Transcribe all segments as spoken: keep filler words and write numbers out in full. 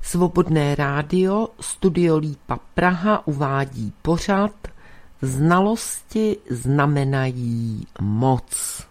Svobodné rádio Studio Lípa Praha uvádí pořad Znalosti znamenají moc.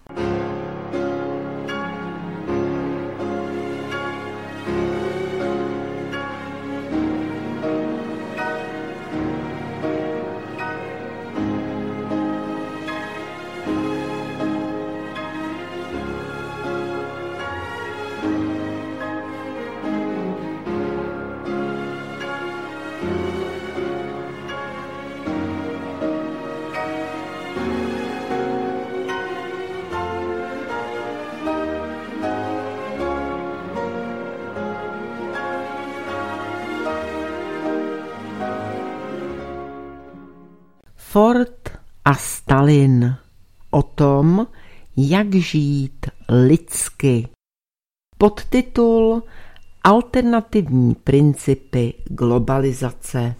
Ford a Stalin. O tom, jak žít lidsky. Podtitul Alternativní principy globalizace.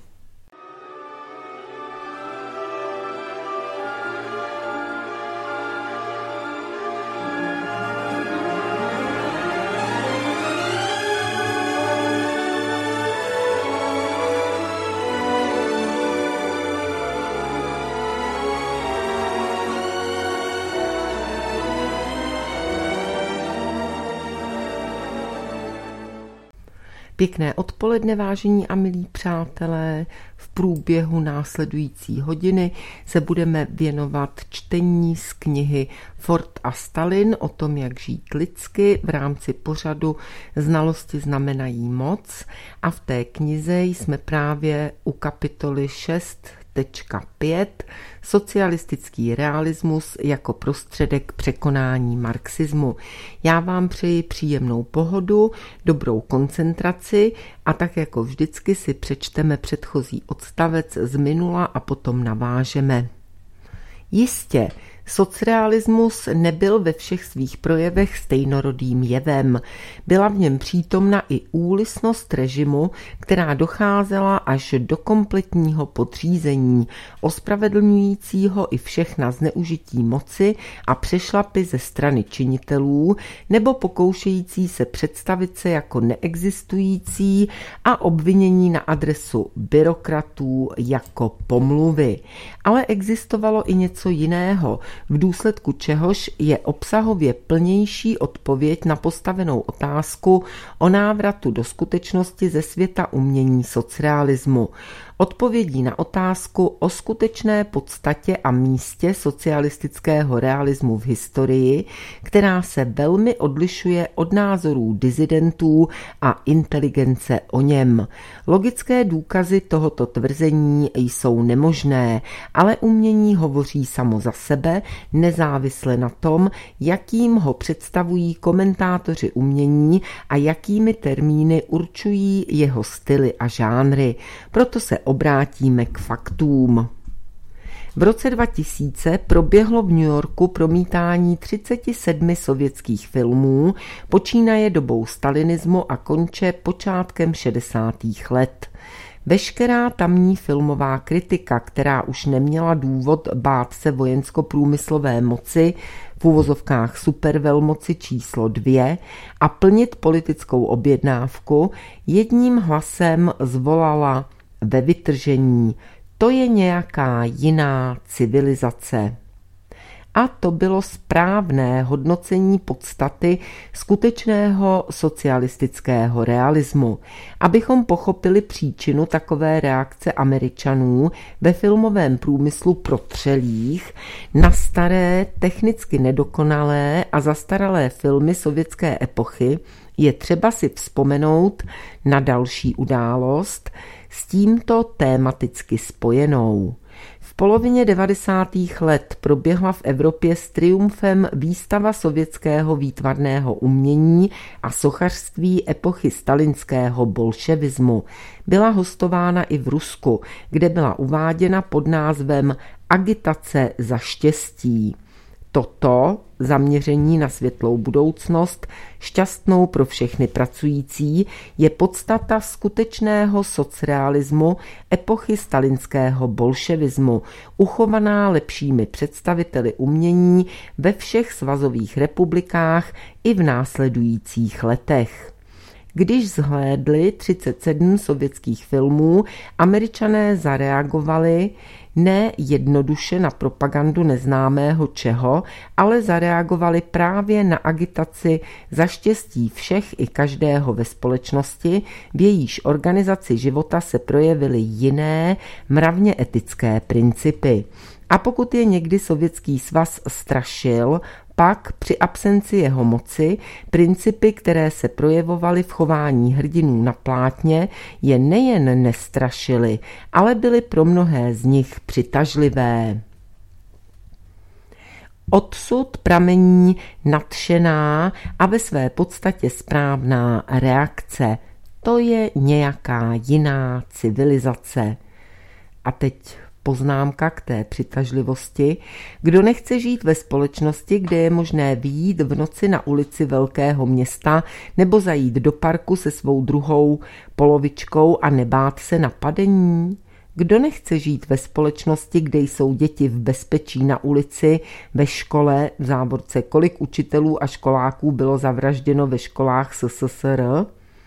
Pěkné odpoledne, vážení a milí přátelé. V průběhu následující hodiny se budeme věnovat čtení z knihy Ford a Stalin o tom, jak žít lidsky v rámci pořadu Znalosti znamenají moc. A v té knize jsme právě u kapitoly šest tečka pět Socialistický realismus jako prostředek překonání marxismu. Já vám přeji příjemnou pohodu, dobrou koncentraci a tak jako vždycky si přečteme předchozí odstavec z minula a potom navážeme. Jistě, socrealismus nebyl ve všech svých projevech stejnorodým jevem. Byla v něm přítomna i úlisnost režimu, která docházela až do kompletního podřízení, ospravedlňujícího i všechna zneužití moci a přešlapy ze strany činitelů, nebo pokoušející se představit se jako neexistující a obvinění na adresu byrokratů jako pomluvy. Ale existovalo i něco jiného, v důsledku čehož je obsahově plnější odpověď na postavenou otázku o návratu do skutečnosti ze světa umění socrealismu. Odpovědí na otázku o skutečné podstatě a místě socialistického realismu v historii, která se velmi odlišuje od názorů disidentů a inteligence o něm. Logické důkazy tohoto tvrzení jsou nemožné, ale umění hovoří samo za sebe, nezávisle na tom, jakým ho představují komentátoři umění a jakými termíny určují jeho styly a žánry. Proto se obrátíme k faktům. V roce dva tisíce proběhlo v New Yorku promítání třicet sedm sovětských filmů, počínaje dobou stalinismu a konče počátkem šedesátých let. Veškerá tamní filmová kritika, která už neměla důvod bát se vojensko-průmyslové moci, v uvozovkách supervelmoci číslo dvě, a plnit politickou objednávku, jedním hlasem zvolala ve vytržení: to je nějaká jiná civilizace. A to bylo správné hodnocení podstaty skutečného socialistického realismu. Abychom pochopili příčinu takové reakce Američanů ve filmovém průmyslu protřelých na staré, technicky nedokonalé a zastaralé filmy sovětské epochy, je třeba si vzpomenout na další událost s tímto tématicky spojenou. V polovině devadesátých let proběhla v Evropě s triumfem výstava sovětského výtvarného umění a sochařství epochy stalinského bolševismu. Byla hostována i v Rusku, kde byla uváděna pod názvem Agitace za štěstí. Toto zaměření na světlou budoucnost, šťastnou pro všechny pracující, je podstata skutečného socrealismu epochy stalinského bolševismu, uchovaná lepšími představiteli umění ve všech svazových republikách i v následujících letech. Když zhlédli třicet sedm sovětských filmů, Američané zareagovali ne jednoduše na propagandu neznámého čeho, ale zareagovali právě na agitaci za štěstí všech i každého ve společnosti, v jejíž organizaci života se projevily jiné, mravně etické principy. A pokud je někdy Sovětský svaz strašil, pak při absenci jeho moci principy, které se projevovaly v chování hrdinů na plátně, je nejen nestrašily, ale byly pro mnohé z nich přitažlivé. Odsud pramení nadšená a ve své podstatě správná reakce. To je nějaká jiná civilizace. A teď poznámka k té přitažlivosti. Kdo nechce žít ve společnosti, kde je možné vyjít v noci na ulici velkého města nebo zajít do parku se svou druhou polovičkou a nebát se napadení? Kdo nechce žít ve společnosti, kde jsou děti v bezpečí na ulici, ve škole, v závorce kolik učitelů a školáků bylo zavražděno ve školách S S S R?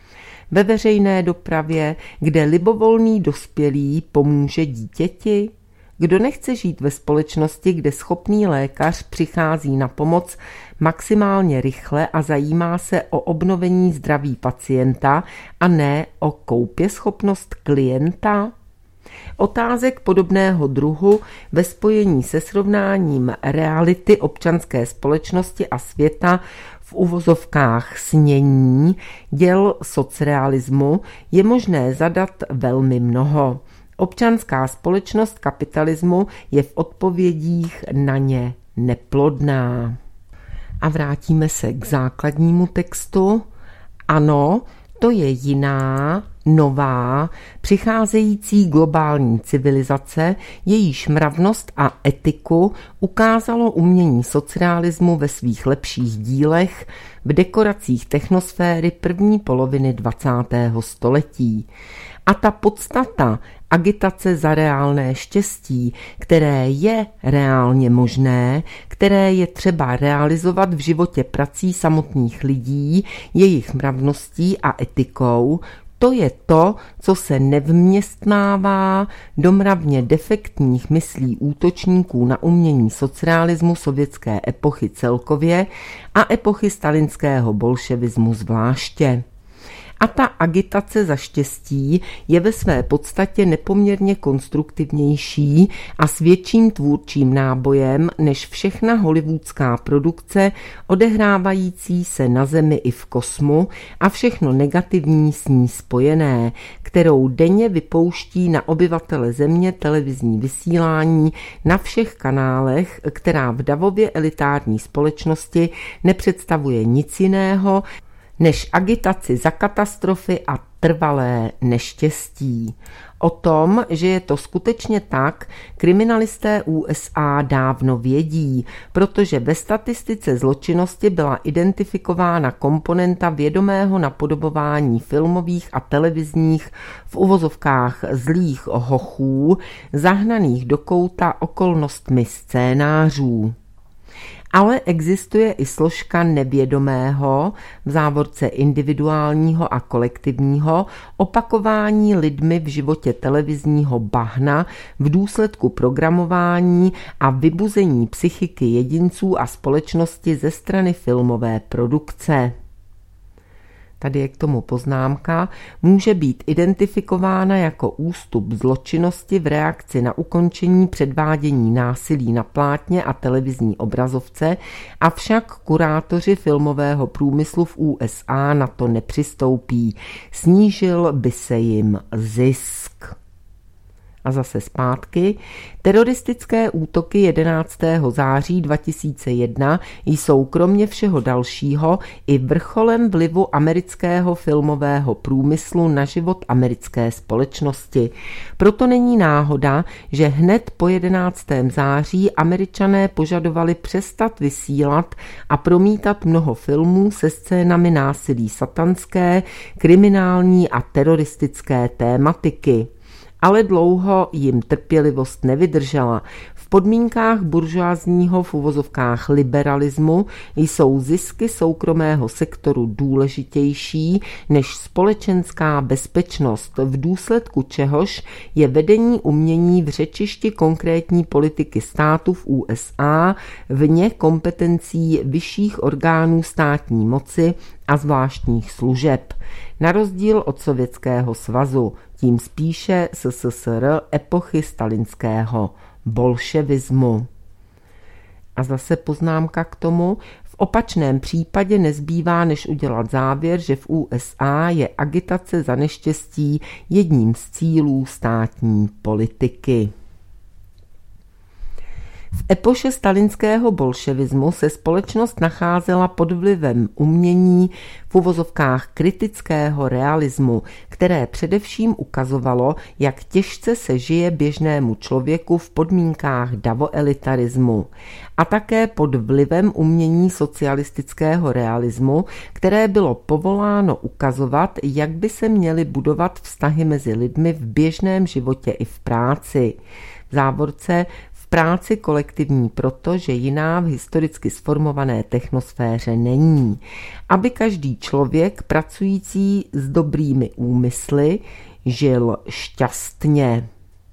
Ve veřejné dopravě, kde libovolný dospělý pomůže dítěti? Kdo nechce žít ve společnosti, kde schopný lékař přichází na pomoc maximálně rychle a zajímá se o obnovení zdraví pacienta a ne o koupěschopnost klienta? Otázek podobného druhu ve spojení se srovnáním reality občanské společnosti a světa v uvozovkách snění děl socrealismu je možné zadat velmi mnoho. Občanská společnost kapitalismu je v odpovědích na ně neplodná. A vrátíme se k základnímu textu. Ano, to je jiná, nová, přicházející globální civilizace, jejíž mravnost a etiku ukázalo umění socrealismu ve svých lepších dílech v dekoracích technosféry první poloviny dvacátého století. A ta podstata agitace za reálné štěstí, které je reálně možné, které je třeba realizovat v životě prací samotných lidí, jejich mravností a etikou, to je to, co se nevměstnává do mravně defektních myslí útočníků na umění socrealismu sovětské epochy celkově a epochy stalinského bolševismu zvláště. A ta agitace za štěstí je ve své podstatě nepoměrně konstruktivnější a s větším tvůrčím nábojem než všechna hollywoodská produkce odehrávající se na Zemi i v kosmu a všechno negativní s ní spojené, kterou denně vypouští na obyvatele Země televizní vysílání na všech kanálech, která v davově elitární společnosti nepředstavuje nic jiného, než agitaci za katastrofy a trvalé neštěstí. O tom, že je to skutečně tak, kriminalisté U S A dávno vědí, protože ve statistice zločinnosti byla identifikována komponenta vědomého napodobování filmových a televizních v uvozovkách zlých hochů, zahnaných do kouta okolnostmi scénářů. Ale existuje i složka nevědomého, v závorce individuálního a kolektivního, opakování lidmi v životě televizního bahna v důsledku programování a vybuzení psychiky jedinců a společnosti ze strany filmové produkce. Tady je k tomu poznámka, může být identifikována jako ústup zločinnosti v reakci na ukončení předvádění násilí na plátně a televizní obrazovce, avšak kurátoři filmového průmyslu v U S A na to nepřistoupí. Snížil by se jim zisk. A zase zpátky. Teroristické útoky jedenáctého září dva tisíce jedna jsou kromě všeho dalšího i vrcholem vlivu amerického filmového průmyslu na život americké společnosti. Proto není náhoda, že hned po jedenáctého září Američané požadovali přestat vysílat a promítat mnoho filmů se scénami násilí satanské, kriminální a teroristické tématiky. Ale dlouho jim trpělivost nevydržela. V podmínkách buržoazního v uvozovkách liberalismu jsou zisky soukromého sektoru důležitější než společenská bezpečnost, v důsledku čehož je vedení umění v řečišti konkrétní politiky státu v U S A vně kompetencí vyšších orgánů státní moci a zvláštních služeb. Na rozdíl od Sovětského svazu, tím spíše S S S R epochy stalinského bolševismu. A zase poznámka k tomu, v opačném případě nezbývá, než udělat závěr, že v U S A je agitace za neštěstí jedním z cílů státní politiky. V epoše stalinského bolševismu se společnost nacházela pod vlivem umění v uvozovkách kritického realismu, které především ukazovalo, jak těžce se žije běžnému člověku v podmínkách davoelitarismu, a také pod vlivem umění socialistického realismu, které bylo povoláno ukazovat, jak by se měly budovat vztahy mezi lidmi v běžném životě i v práci. V závorce práci kolektivní proto, že jiná v historicky sformované technosféře není. Aby každý člověk pracující s dobrými úmysly žil šťastně.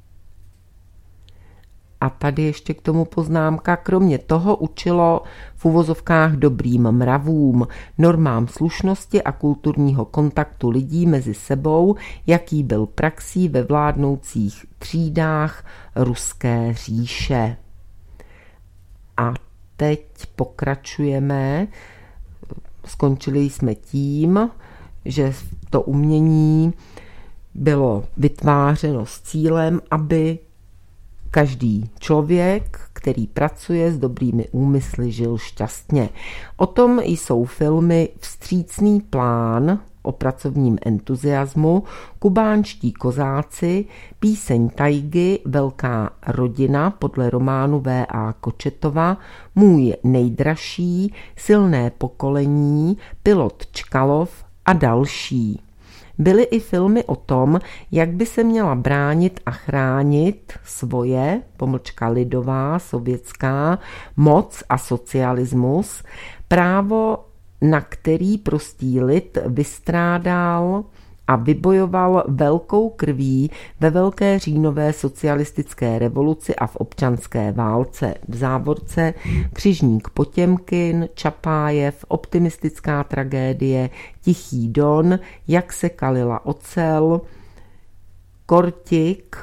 A tady ještě k tomu poznámka, kromě toho učilo v uvozovkách dobrým mravům, normám slušnosti a kulturního kontaktu lidí mezi sebou, jaký byl praxí ve vládnoucích třídách Ruské říše. A teď pokračujeme. Skončili jsme tím, že to umění bylo vytvářeno s cílem, aby každý člověk, který pracuje s dobrými úmysly, žil šťastně. O tom jsou filmy Vstřícný plán o pracovním entuziasmu, Kubánští kozáci, Píseň tajgy, Velká rodina podle románu V A Kočetova, Můj nejdražší, Silné pokolení, Pilot Čkalov a další. Byly i filmy o tom, jak by se měla bránit a chránit svoje, pomlčka lidová, sovětská, moc a socialismus, právo, na který prostý lid vystrádal a vybojoval velkou krví ve velké říjnové socialistické revoluci a v občanské válce. V závorce Křižník Potěmkin, Čapájev, Optimistická tragédie, Tichý Don, Jak se kalila ocel, Kortik.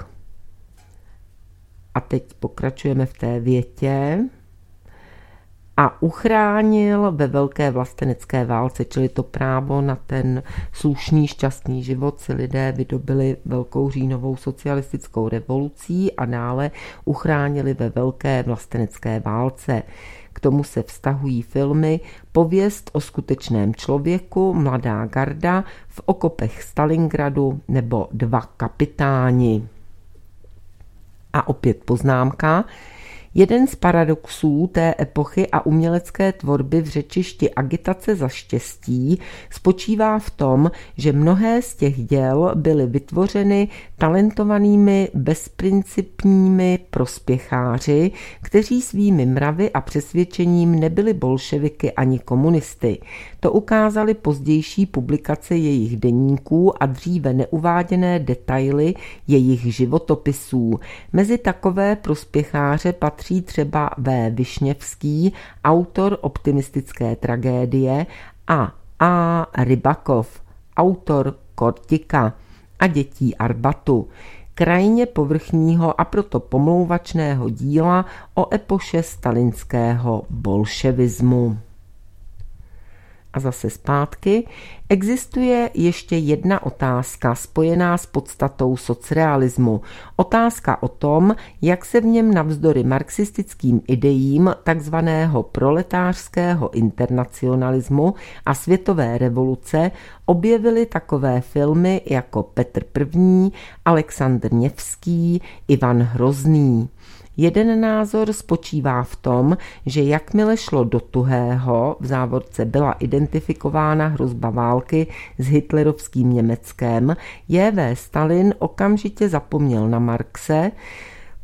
A teď pokračujeme v té větě. A uchránil ve velké vlastenecké válce, čili to právo na ten slušný, šťastný život si lidé vydobili velkou říjnovou socialistickou revolucí a dále uchránili ve velké vlastenecké válce. K tomu se vztahují filmy Pověst o skutečném člověku, Mladá garda, V okopech Stalingradu nebo Dva kapitáni. A opět poznámka. Jeden z paradoxů té epochy a umělecké tvorby v řečišti agitace za štěstí spočívá v tom, že mnohé z těch děl byly vytvořeny talentovanými, bezprincipními prospěcháři, kteří svými mravy a přesvědčením nebyli bolševiky ani komunisty. To ukázaly pozdější publikace jejich deníků a dříve neuváděné detaily jejich životopisů. Mezi takové prospěcháře patří třeba V. Višněvský, autor Optimistické tragédie, a A. Rybakov, autor Kortika a Dětí Arbatu, krajně povrchního a proto pomlouvačného díla o epoše stalinského bolševismu. A zase zpátky, existuje ještě jedna otázka spojená s podstatou socrealismu. Otázka o tom, jak se v něm navzdory marxistickým idejím takzvaného proletářského internacionalismu a světové revoluce objevily takové filmy jako Petr I., Alexandr Nevský, Ivan Hrozný. Jeden názor spočívá v tom, že jakmile šlo do tuhého, v závorce byla identifikována hrozba války s hitlerovským Německem, J V Stalin okamžitě zapomněl na Marxe,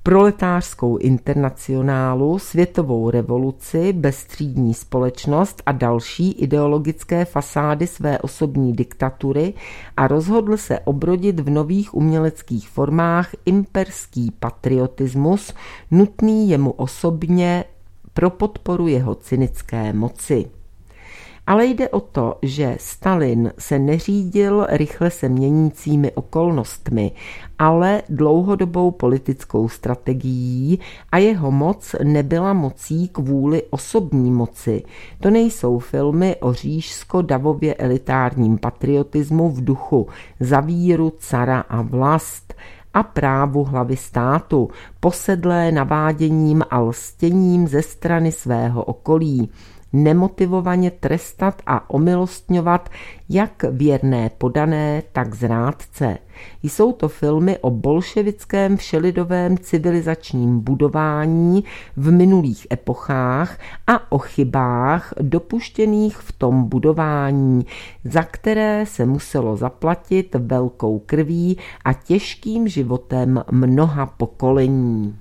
proletářskou internacionálu, světovou revoluci, bezstřídní společnost a další ideologické fasády své osobní diktatury a rozhodl se obrodit v nových uměleckých formách imperský patriotismus, nutný jemu osobně pro podporu jeho cynické moci. Ale jde o to, že Stalin se neřídil rychle se měnícími okolnostmi, ale dlouhodobou politickou strategií a jeho moc nebyla mocí kvůli osobní moci. To nejsou filmy o říšsko-davově elitárním patriotismu v duchu za víru, cara a vlast a právu hlavy státu, posedlé naváděním a lstěním ze strany svého okolí, nemotivovaně trestat a omilostňovat jak věrné podané, tak zrádce. Jsou to filmy o bolševickém všelidovém civilizačním budování v minulých epochách a o chybách dopuštěných v tom budování, za které se muselo zaplatit velkou krví a těžkým životem mnoha pokolení.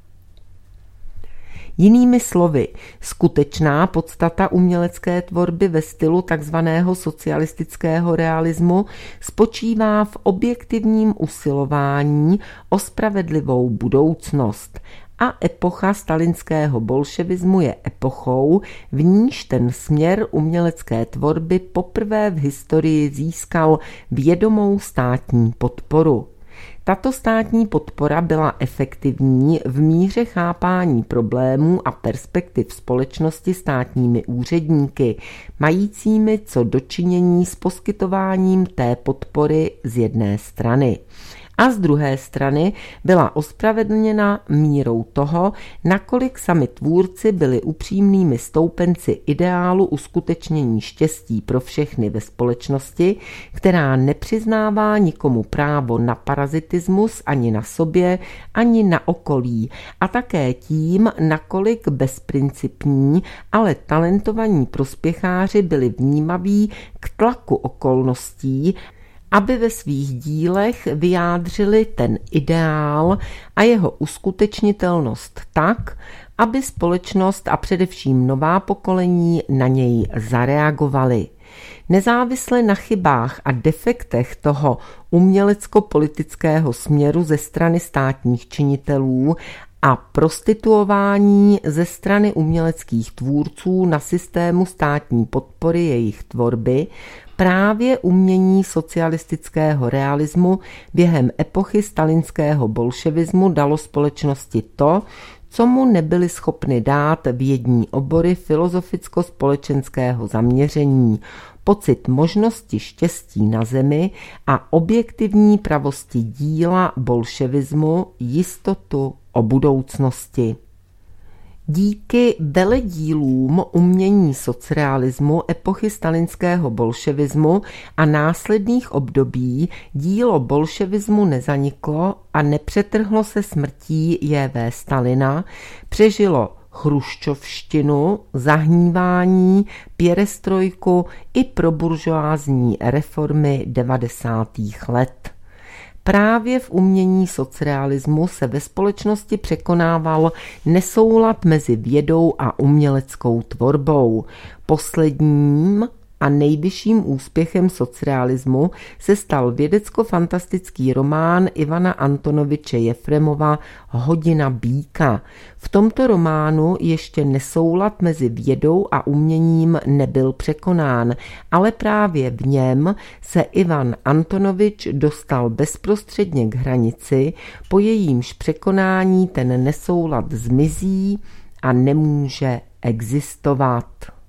Jinými slovy, skutečná podstata umělecké tvorby ve stylu takzvaného socialistického realismu spočívá v objektivním usilování o spravedlivou budoucnost a epocha stalinského bolševismu je epochou, v níž ten směr umělecké tvorby poprvé v historii získal vědomou státní podporu. Tato státní podpora byla efektivní v míře chápání problémů a perspektiv společnosti státními úředníky, majícími co dočinění s poskytováním té podpory z jedné strany. A z druhé strany byla ospravedlněna mírou toho, nakolik sami tvůrci byli upřímnými stoupenci ideálu uskutečnění štěstí pro všechny ve společnosti, která nepřiznává nikomu právo na parazitismus ani na sobě, ani na okolí, a také tím, nakolik bezprincipní, ale talentovaní prospěcháři byli vnímaví k tlaku okolností, aby ve svých dílech vyjádřili ten ideál a jeho uskutečnitelnost tak, aby společnost a především nová pokolení na něj zareagovaly. Nezávisle na chybách a defektech toho umělecko-politického směru ze strany státních činitelů a prostituování ze strany uměleckých tvůrců na systému státní podpory jejich tvorby, právě umění socialistického realismu během epochy stalinského bolševismu dalo společnosti to, co mu nebyly schopny dát vědní obory filozoficko-společenského zaměření, pocit možnosti štěstí na zemi a objektivní pravosti díla bolševismu, jistotu o budoucnosti. Díky veledílům umění socrealismu epochy stalinského bolševismu a následných období dílo bolševismu nezaniklo a nepřetrhlo se smrtí J V Stalina, přežilo chruščovštinu, zahnívání, pěrestrojku i proburžoázní reformy devadesátých let. Právě v umění socrealismu se ve společnosti překonával nesoulad mezi vědou a uměleckou tvorbou. Posledním a nejvyšším úspěchem socrealismu se stal vědecko-fantastický román Ivana Antonoviče Jefremova Hodina býka. V tomto románu ještě nesoulad mezi vědou a uměním nebyl překonán, ale právě v něm se Ivan Antonovič dostal bezprostředně k hranici, po jejímž překonání ten nesoulad zmizí a nemůže existovat.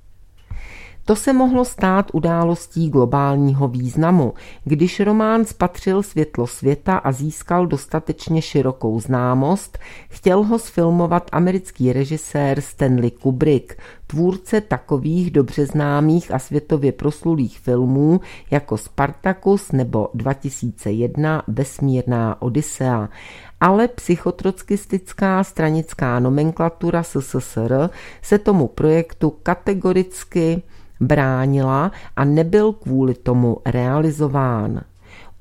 To se mohlo stát událostí globálního významu, když román spatřil světlo světa a získal dostatečně širokou známost, chtěl ho sfilmovat americký režisér Stanley Kubrick, tvůrce takových dobře známých a světově proslulých filmů jako Spartacus nebo dva tisíce jedna Vesmírná Odisea. Ale psychotrockistická stranická nomenklatura S S S R se tomu projektu kategoricky bránila a nebyl kvůli tomu realizován.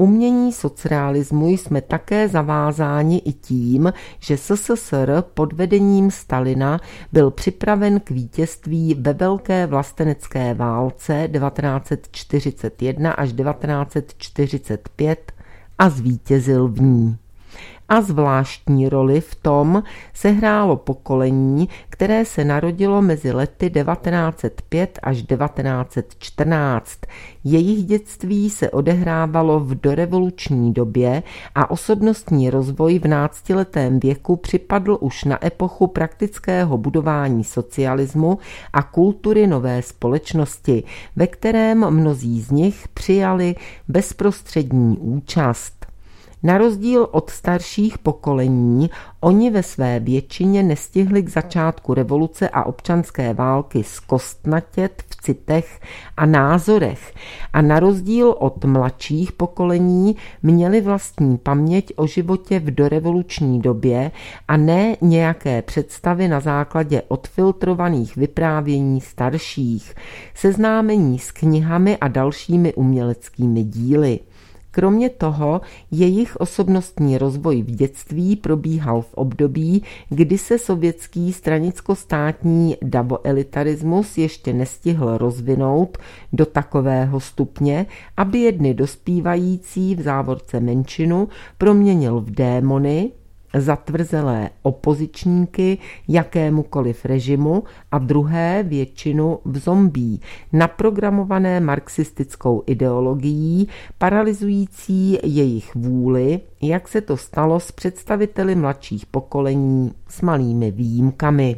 umění socrealismu jsme také zavázáni i tím, že S S S R pod vedením Stalina byl připraven k vítězství ve Velké vlastenecké válce devatenáct set čtyřicet jedna až devatenáct set čtyřicet pět a zvítězil v ní. A zvláštní roli v tom sehrálo pokolení, které se narodilo mezi lety devatenáct set pět až devatenáct set čtrnáct. Jejich dětství se odehrávalo v dorevoluční době a osobnostní rozvoj v náctiletém věku připadl už na epochu praktického budování socialismu a kultury nové společnosti, ve kterém mnozí z nich přijali bezprostřední účast. Na rozdíl od starších pokolení, oni ve své většině nestihli k začátku revoluce a občanské války zkostnatět v citech a názorech a na rozdíl od mladších pokolení měli vlastní paměť o životě v dorevoluční době a ne nějaké představy na základě odfiltrovaných vyprávění starších, seznámení s knihami a dalšími uměleckými díly. Kromě toho jejich osobnostní rozvoj v dětství probíhal v období, kdy se sovětský stranicko-státní davoelitarismus ještě nestihl rozvinout do takového stupně, aby jedny dospívající v závorce menšinu proměnil v démony, zatvrzelé opozičníky jakémukoliv režimu a druhé většinu v zombí, naprogramované marxistickou ideologií, paralyzující jejich vůli, jak se to stalo s představiteli mladších pokolení s malými výjimkami.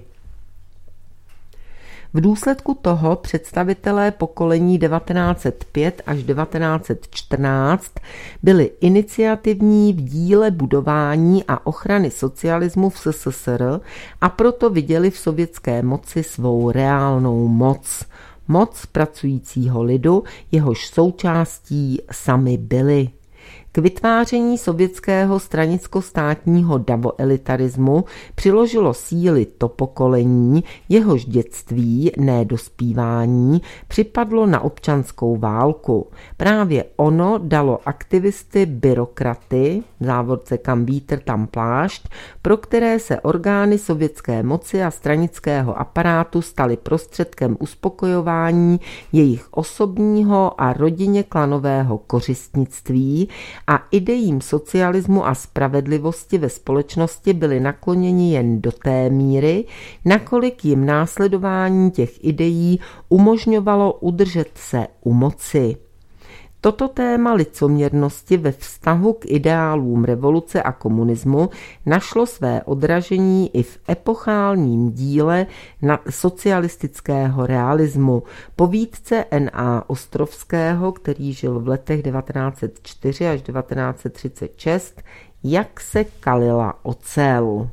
V důsledku toho představitelé pokolení devatenáct set pět až devatenáct set čtrnáct byli iniciativní v díle budování a ochrany socialismu v S S S R a proto viděli v sovětské moci svou reálnou moc. Moc pracujícího lidu, jehož součástí sami byli. K vytváření sovětského stranicko-státního davoelitarismu přiložilo síly to pokolení, jehož dětství, ne dospívání, připadlo na občanskou válku. Právě ono dalo aktivisty byrokraty, v závorce kam vítr, tam plášť, pro které se orgány sovětské moci a stranického aparátu staly prostředkem uspokojování jejich osobního a rodině klanového kořistnictví a idejím socialismu a spravedlivosti ve společnosti byli nakloněni jen do té míry, nakolik jim následování těch ideí umožňovalo udržet se u moci. Toto téma licoměrnosti ve vztahu k ideálům revoluce a komunismu našlo své odražení i v epochálním díle na socialistického realismu, povídce N A Ostrovského, který žil v letech devatenáct set čtyři až devatenáct set třicet šest, Jak se kalila ocel.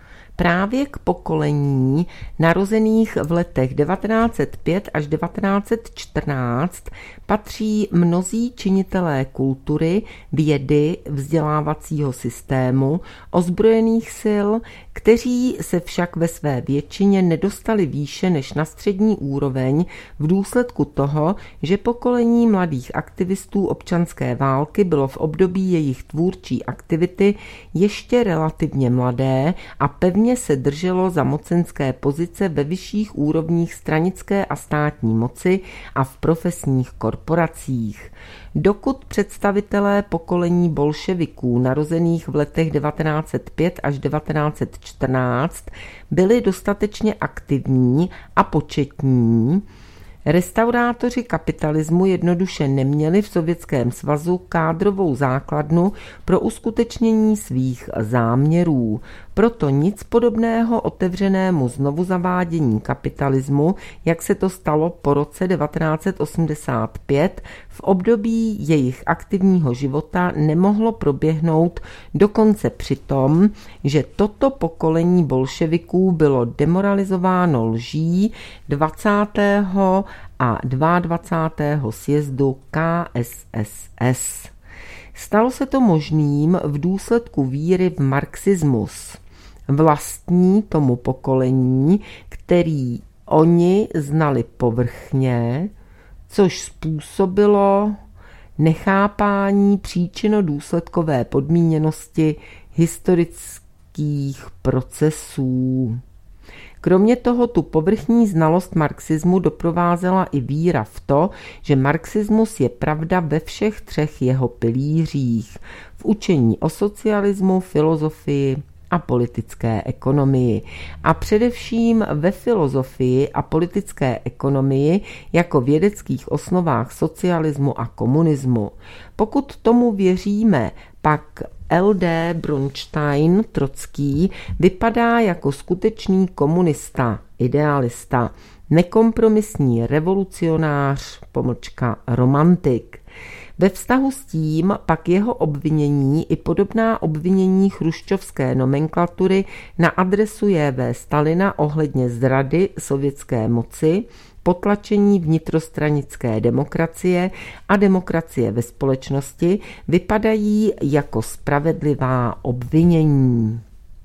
Právě k pokolení narozených v letech devatenáct set pět až devatenáct set čtrnáct patří mnozí činitelé kultury, vědy, vzdělávacího systému, ozbrojených sil, kteří se však ve své většině nedostali výše než na střední úroveň v důsledku toho, že pokolení mladých aktivistů občanské války bylo v období jejich tvůrčí aktivity ještě relativně mladé a pevně se drželo za mocenské pozice ve vyšších úrovních stranické a státní moci a v profesních korporacích. Dokud představitelé pokolení bolševiků narozených v letech devatenáct set pět až devatenáct set čtrnáct byli dostatečně aktivní a početní, restaurátoři kapitalismu jednoduše neměli v Sovětském svazu kádrovou základnu pro uskutečnění svých záměrů. Proto nic podobného otevřenému znovu zavádění kapitalismu, jak se to stalo po roce devatenáct set osmdesát pět, v období jejich aktivního života nemohlo proběhnout, dokonce při tom, že toto pokolení bolševiků bylo demoralizováno lží dvacátého a dvacátého druhého sjezdu K S S S. Stalo se to možným v důsledku víry v marxismus, vlastní tomu pokolení, který oni znali povrchně, což způsobilo nechápání příčino-důsledkové podmíněnosti historických procesů. Kromě toho tu povrchní znalost marxismu doprovázela i víra v to, že marxismus je pravda ve všech třech jeho pilířích, v učení o socialismu, filozofii a politické ekonomii. A především ve filozofii a politické ekonomii jako vědeckých osnovách socialismu a komunismu. Pokud tomu věříme, pak L D Bronstein Trocký vypadá jako skutečný komunista, idealista, nekompromisní revolucionář, pomlčka romantik. Ve vztahu s tím pak jeho obvinění i podobná obvinění chruščovské nomenklatury na adresu J V Stalina ohledně zrady sovětské moci, potlačení vnitrostranické demokracie a demokracie ve společnosti vypadají jako spravedlivá obvinění.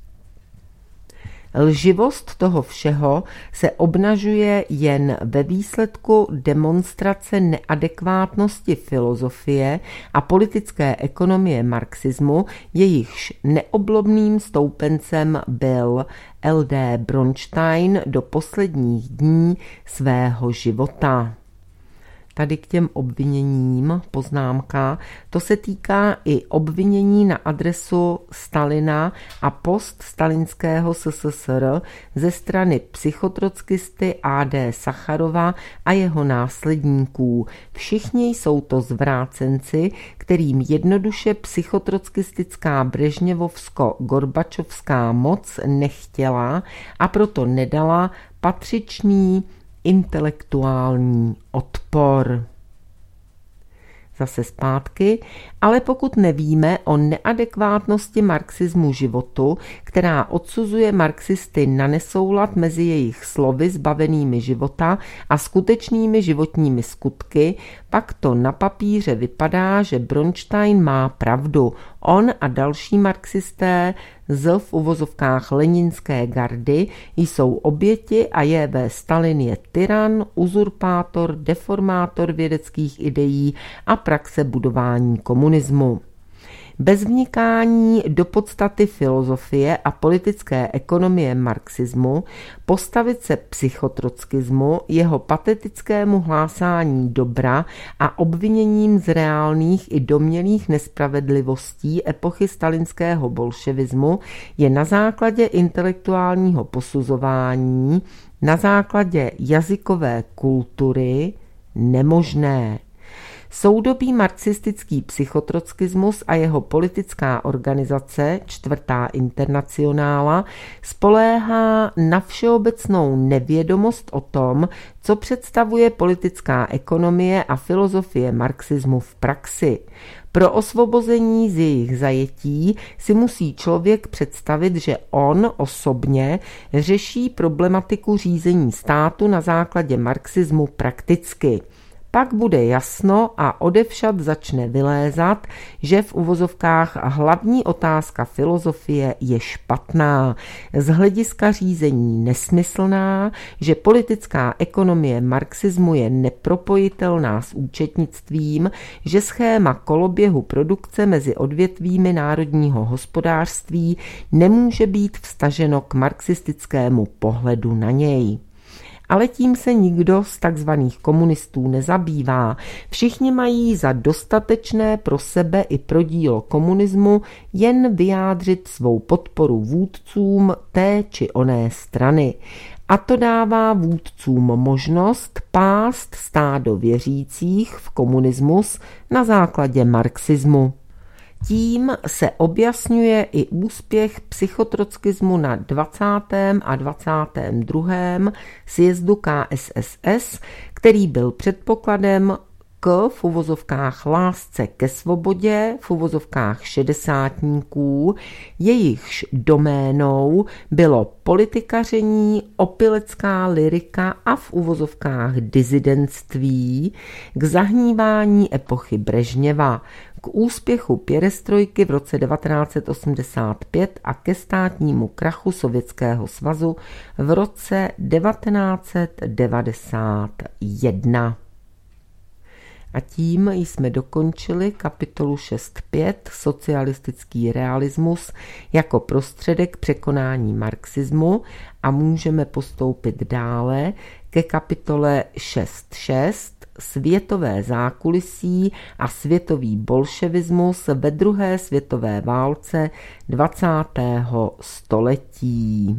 Lživost toho všeho se obnažuje jen ve výsledku demonstrace neadekvátnosti filozofie a politické ekonomie marxismu, jejichž neoblomným stoupencem byl L D Bronstein do posledních dní svého života. Tady k těm obviněním poznámka, to se týká i obvinění na adresu Stalina a poststalinského S S S R ze strany psychotrockisty A D Sacharova a jeho následníků. Všichni jsou to zvrácenci, kterým jednoduše psychotrockistická brežněvovsko-gorbačovská moc nechtěla a proto nedala patřičný intelektuální odpor. Zase zpátky, ale pokud nevíme o neadekvátnosti marxismu životu, která odsuzuje marxisty na nesoulad mezi jejich slovy zbavenými života a skutečnými životními skutky, pak to na papíře vypadá, že Bronstein má pravdu. On a další marxisté z v uvozovkách leninské gardy jsou oběti a J V Stalin je tyran, uzurpátor, deformátor vědeckých ideí a praxe budování komunismu. Bez vnikání do podstaty filozofie a politické ekonomie marxismu, postavit se psychotrockismu, jeho patetickému hlásání dobra a obviněním z reálných i domnělých nespravedlivostí epochy stalinského bolševismu je na základě intelektuálního posuzování, na základě jazykové kultury nemožné. Soudobý marxistický psychotrockismus a jeho politická organizace, čtvrtá internacionála, spoléhá na všeobecnou nevědomost o tom, co představuje politická ekonomie a filozofie marxismu v praxi. Pro osvobození z jejich zajetí si musí člověk představit, že on osobně řeší problematiku řízení státu na základě marxismu prakticky. Pak bude jasno a odevšad začne vylézat, že v uvozovkách hlavní otázka filozofie je špatná, z hlediska řízení nesmyslná, že politická ekonomie marxismu je nepropojitelná s účetnictvím, že schéma koloběhu produkce mezi odvětvími národního hospodářství nemůže být vztaženo k marxistickému pohledu na něj. Ale tím se nikdo z takzvaných komunistů nezabývá. Všichni mají za dostatečné pro sebe i pro dílo komunismu jen vyjádřit svou podporu vůdcům té či oné strany. A to dává vůdcům možnost pást stádo věřících v komunismus na základě marxismu. Tím se objasňuje i úspěch psychotrockismu na dvacátém a dvacátém druhém sjezdu K S S S, který byl předpokladem k v uvozovkách lásce ke svobodě, v uvozovkách šedesátníků, jejichž doménou bylo politikaření, opilecká lyrika a v uvozovkách dizidentství, k zahnívání epochy Brežněva, k úspěchu pěrestrojky v roce devatenáct set osmdesát pět a ke státnímu krachu Sovětského svazu v roce devatenáct set devadesát jedna. A tím jsme dokončili kapitolu šest pět Socialistický realismus jako prostředek překonání marxismu a můžeme postoupit dále ke kapitole šest šest Světové zákulisí a světový bolševismus ve druhé světové válce dvacátého století.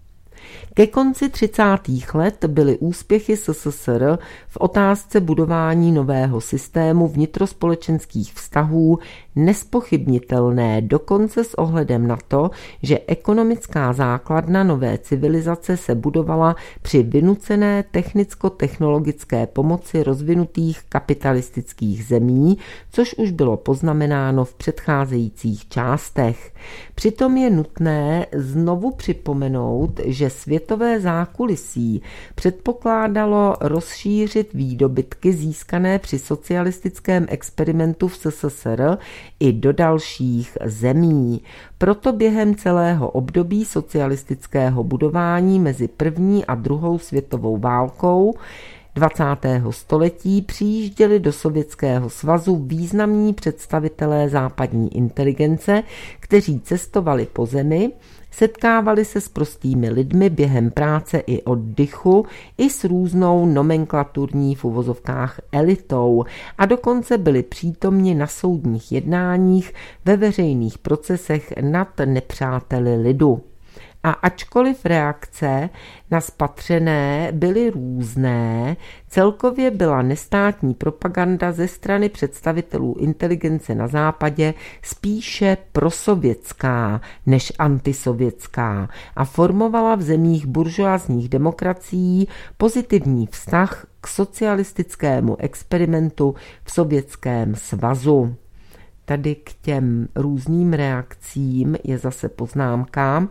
Ke konci třicátých let byly úspěchy S S S R v otázce budování nového systému vnitrospolečenských vztahů nespochybnitelné, dokonce s ohledem na to, že ekonomická základna nové civilizace se budovala při vynucené technicko-technologické pomoci rozvinutých kapitalistických zemí, což už bylo poznamenáno v předcházejících částech. Přitom je nutné znovu připomenout, že světové zákulisí předpokládalo rozšířit výdobytky získané při socialistickém experimentu v S S S R i do dalších zemí. Proto během celého období socialistického budování mezi první a druhou světovou válkou dvacátého století přijížděli do Sovětského svazu významní představitelé západní inteligence, kteří cestovali po zemi, setkávali se s prostými lidmi během práce i oddychu, i s různou nomenklaturní v uvozovkách elitou a dokonce byli přítomni na soudních jednáních ve veřejných procesech nad nepřáteli lidu. A ačkoliv reakce na spatřené byly různé, celkově byla nestátní propaganda ze strany představitelů inteligence na západě spíše prosovětská než antisovětská a formovala v zemích buržoazních demokracií pozitivní vztah k socialistickému experimentu v Sovětském svazu. Tady k těm různým reakcím je zase poznámka.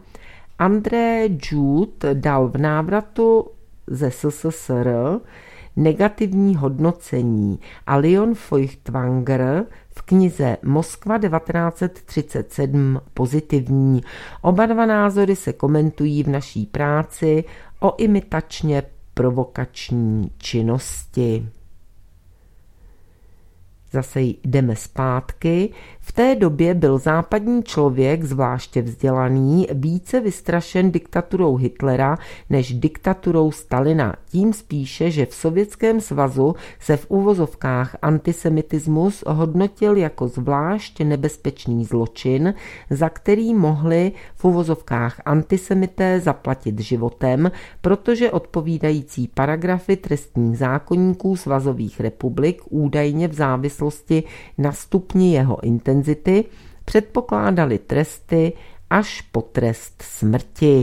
André Jude dal v návratu ze S S S R negativní hodnocení a Leon Feuchtwanger v knize Moskva devatenáct set třicet sedm pozitivní. Oba dva názory se komentují v naší práci o imitačně provokační činnosti. Zase jdeme zpátky. V té době byl západní člověk, zvláště vzdělaný, více vystrašen diktaturou Hitlera než diktaturou Stalina. Tím spíše, že v Sovětském svazu se v uvozovkách antisemitismus hodnotil jako zvlášť nebezpečný zločin, za který mohli v uvozovkách antisemité zaplatit životem, protože odpovídající paragrafy trestních zákoníků svazových republik údajně v závislosti na stupni jeho intenzity předpokládali tresty až po trest smrti.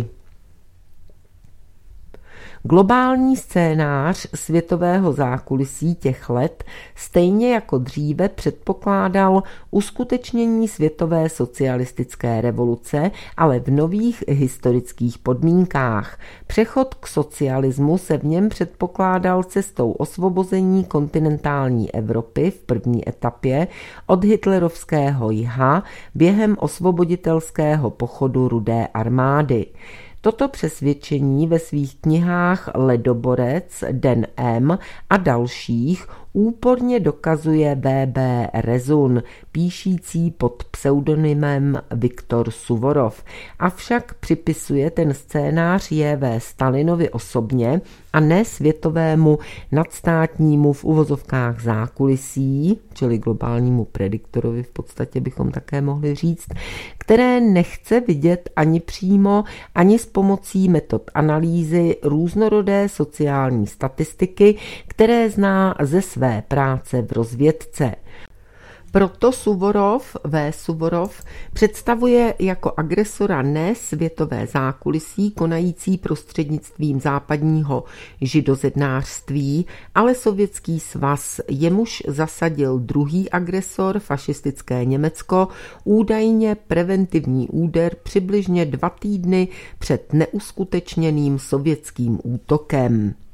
Globální scénář světového zákulisí těch let stejně jako dříve předpokládal uskutečnění světové socialistické revoluce, ale v nových historických podmínkách. Přechod k socialismu se v něm předpokládal cestou osvobození kontinentální Evropy v první etapě od hitlerovského jha během osvoboditelského pochodu Rudé armády. Toto přesvědčení ve svých knihách Ledoborec, Den M a dalších úporně dokazuje V B Rezun, píšící pod pseudonymem Viktor Suvorov, avšak připisuje ten scénář J V Stalinovi osobně a ne světovému nadstátnímu v uvozovkách zákulisí, čili globálnímu prediktorovi v podstatě bychom také mohli říct, které nechce vidět ani přímo, ani s pomocí metod analýzy různorodé sociální statistiky, které zná ze své práce v rozvědce. Proto Suvorov, V. Suvorov, představuje jako agresora ne světové zákulisí konající prostřednictvím západního židozednářství, ale Sovětský svaz, jemuž zasadil druhý agresor, fašistické Německo, údajně preventivní úder přibližně dva týdny před neuskutečněným sovětským útokem.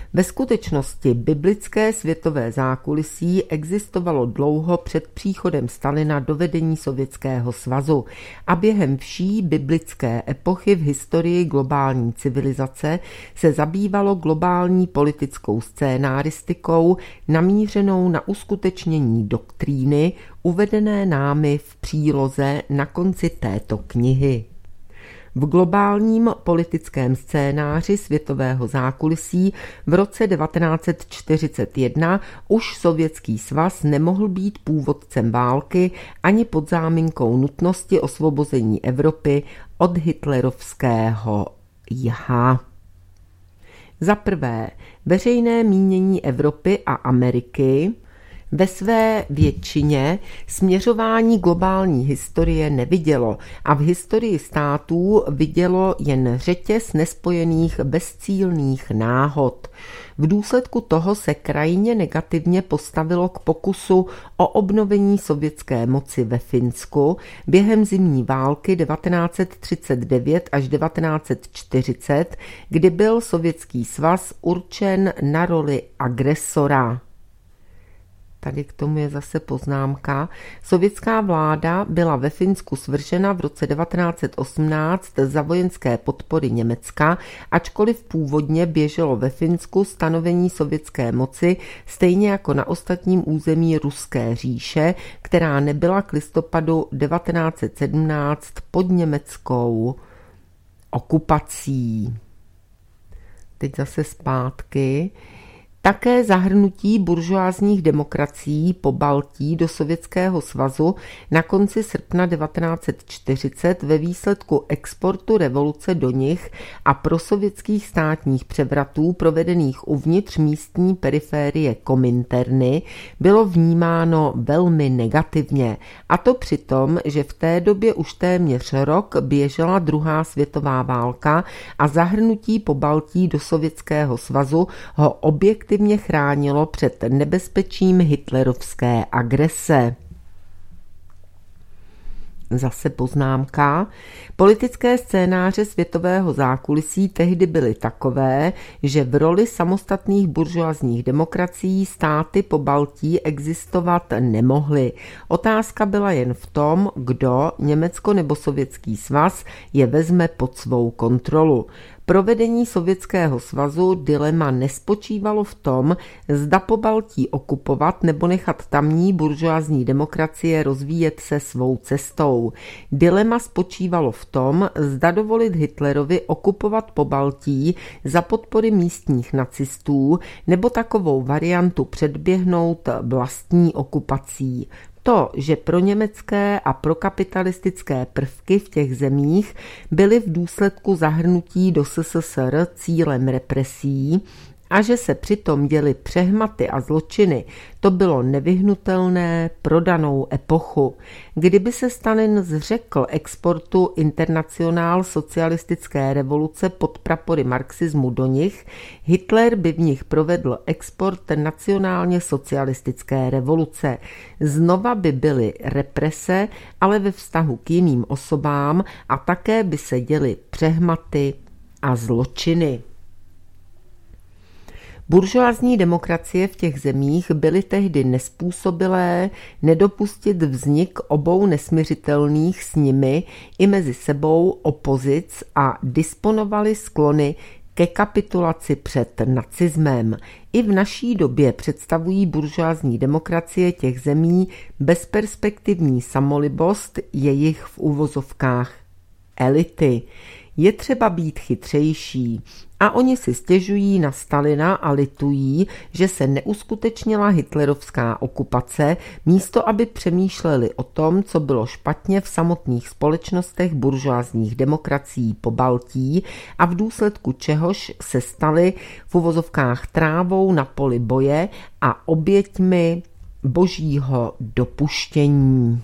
Ve skutečnosti biblické světové zákulisí existovalo dlouho před příchodem Stalina do vedení Sovětského svazu a během vší biblické epochy v historii globální civilizace se zabývalo globální politickou scénáristikou namířenou na uskutečnění doktríny uvedené námi v příloze na konci této knihy. V globálním politickém scénáři světového zákulisí v roce devatenáct set čtyřicet jedna už Sovětský svaz nemohl být původcem války ani pod záminkou nutnosti osvobození Evropy od hitlerovského jha. Za prvé, veřejné mínění Evropy a Ameriky ve své většině směřování globální historie nevidělo a v historii států vidělo jen řetěz nespojených bezcílných náhod. V důsledku toho se krajně negativně postavilo k pokusu o obnovení sovětské moci ve Finsku během zimní války devatenáct set třicet devět až devatenáct set čtyřicet, kdy byl Sovětský svaz určen na roli agresora. Tady k tomu je zase poznámka. Sovětská vláda byla ve Finsku svržena v roce devatenáct set osmnáct za vojenské podpory Německa, ačkoliv původně běželo ve Finsku stanovení sovětské moci stejně jako na ostatním území Ruské říše, která nebyla k listopadu devatenáct set sedmnáct pod německou okupací. Teď zase zpátky. Také zahrnutí buržoázních demokracií Pobaltí do Sovětského svazu na konci srpna devatenáct set čtyřicet ve výsledku exportu revoluce do nich a prosovětských státních převratů provedených uvnitř místní periférie Kominterny bylo vnímáno velmi negativně. A to přitom, že v té době už téměř rok běžela druhá světová válka a zahrnutí Pobaltí do Sovětského svazu ho objektivně chránilo před nebezpečím hitlerovské agrese. Zase poznámka. Politické scénáře světového zákulisí tehdy byly takové, že v roli samostatných buržoazních demokracií státy Pobaltí existovat nemohly. Otázka byla jen v tom, kdo, Německo nebo Sovětský svaz, je vezme pod svou kontrolu. Pro vedení Sovětského svazu dilema nespočívalo v tom, zda Pobaltí okupovat nebo nechat tamní buržoazní demokracie rozvíjet se svou cestou. Dilema spočívalo v tom, zda dovolit Hitlerovi okupovat Pobaltí za podpory místních nacistů nebo takovou variantu předběhnout vlastní okupací. To, že pro německé a pro kapitalistické prvky v těch zemích byly v důsledku zahrnutí do S S S R cílem represí a že se přitom děly přehmaty a zločiny, to bylo nevyhnutelné pro danou epochu. Kdyby se Stalin zřekl exportu internacionál socialistické revoluce pod prapory marxismu do nich, Hitler by v nich provedl export nacionálně socialistické revoluce. Znova by byly represe, ale ve vztahu k jiným osobám a také by se děly přehmaty a zločiny. Buržoazní demokracie v těch zemích byly tehdy nespůsobilé nedopustit vznik obou nesmiřitelných s nimi i mezi sebou opozic a disponovali sklony ke kapitulaci před nacismem. I v naší době představují buržoazní demokracie těch zemí bezperspektivní samolibost jejich v uvozovkách elity. Je třeba být chytřejší. A oni si stěžují na Stalina a litují, že se neuskutečnila hitlerovská okupace, místo aby přemýšleli o tom, co bylo špatně v samotných společnostech buržoazních demokracií Pobaltí a v důsledku čehož se stali v uvozovkách trávou na poli boje a oběťmi božího dopuštění.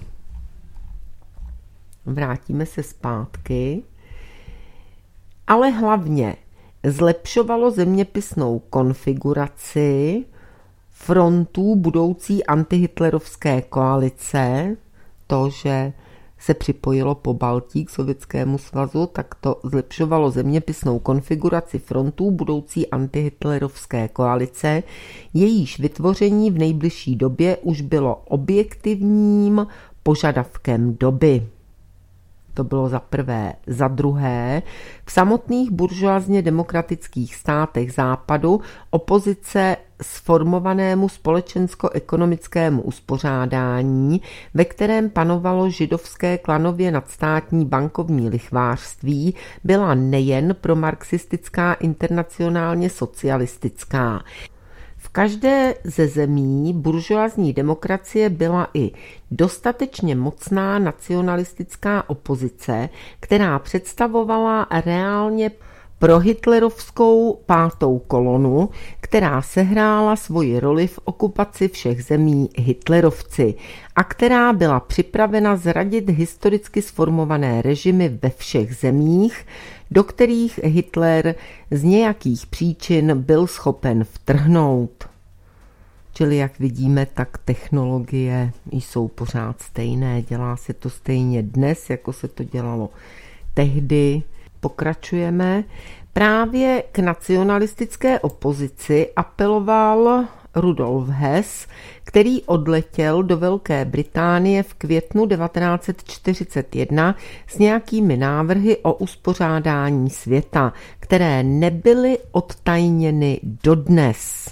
Vrátíme se zpátky. Ale hlavně zlepšovalo zeměpisnou konfiguraci frontů budoucí antihitlerovské koalice, to, že se připojilo po Baltí k Sovětskému svazu, tak to zlepšovalo zeměpisnou konfiguraci frontů budoucí antihitlerovské koalice, jejíž vytvoření v nejbližší době už bylo objektivním požadavkem doby. To bylo za prvé. Za druhé, v samotných buržoazně demokratických státech západu opozice sformovanému společensko-ekonomickému uspořádání, ve kterém panovalo židovské klanově nadstátní bankovní lichvářství, byla nejen pro marxistická internacionálně socialistická. V každé ze zemí buržoazní demokracie byla i dostatečně mocná nacionalistická opozice, která představovala reálně prohitlerovskou pátou kolonu, která sehrála svoji roli v okupaci všech zemí hitlerovci a která byla připravena zradit historicky sformované režimy ve všech zemích, do kterých Hitler z nějakých příčin byl schopen vtrhnout. Čili jak vidíme, tak technologie jsou pořád stejné. Dělá se to stejně dnes, jako se to dělalo tehdy. Pokračujeme. Právě k nacionalistické opozici apeloval Rudolf Hess, který odletěl do Velké Británie v květnu devatenáct set čtyřicet jedna s nějakými návrhy o uspořádání světa, které nebyly odtajněny dodnes.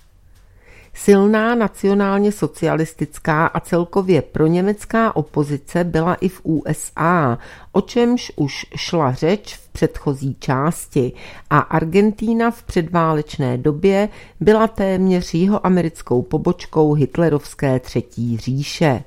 Silná nacionálně socialistická a celkově proněmecká opozice byla i v U S A, o čemž už šla řeč v předchozí části, a Argentína v předválečné době byla téměř jihoamerickou pobočkou hitlerovské třetí říše.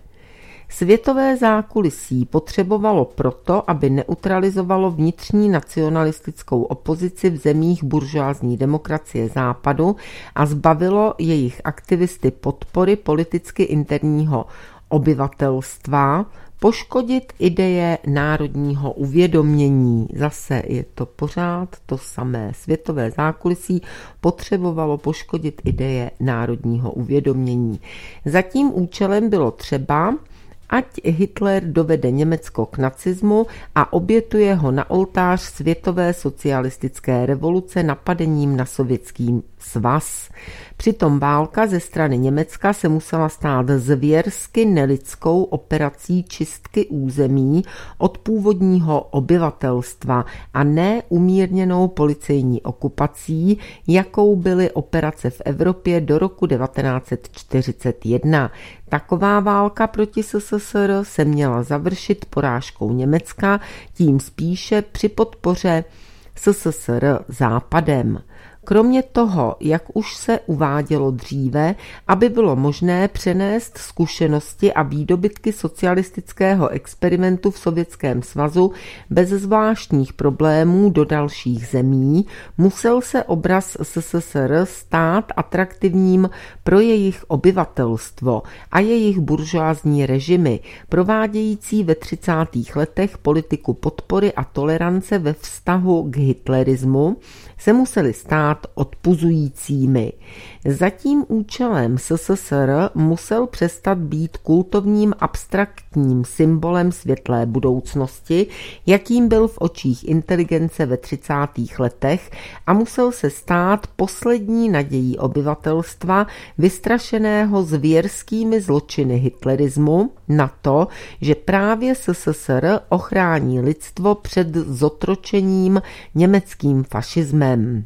Světové zákulisí potřebovalo proto, aby neutralizovalo vnitřní nacionalistickou opozici v zemích buržoazní demokracie západu a zbavilo jejich aktivisty podpory politicky interního obyvatelstva, poškodit ideje národního uvědomění. Zase je to pořád to samé. Světové zákulisí potřebovalo poškodit ideje národního uvědomění. Za tím účelem bylo třeba, ať Hitler dovede Německo k nacismu a obětuje ho na oltář světové socialistické revoluce napadením na Sovětský svaz. Přitom válka ze strany Německa se musela stát zvěrsky nelidskou operací čistky území od původního obyvatelstva a ne umírněnou policejní okupací, jakou byly operace v Evropě do roku devatenáct set čtyřicet jedna. Taková válka proti S S S R se měla završit porážkou Německa, tím spíše při podpoře S S S R západem. Kromě toho, jak už se uvádělo dříve, aby bylo možné přenést zkušenosti a výdobytky socialistického experimentu v Sovětském svazu bez zvláštních problémů do dalších zemí, musel se obraz S S S R stát atraktivním pro jejich obyvatelstvo a jejich buržoazní režimy, provádějící ve třicátých letech politiku podpory a tolerance ve vztahu k hitlerismu, se museli stát odpuzujícími. Za tím účelem S S S R musel přestat být kultovním abstraktním symbolem světlé budoucnosti, jakým byl v očích inteligence ve třicátých letech, a musel se stát poslední nadějí obyvatelstva vystrašeného zvěrskými zločiny hitlerismu na to, že právě S S S R ochrání lidstvo před zotročením německým fašismem.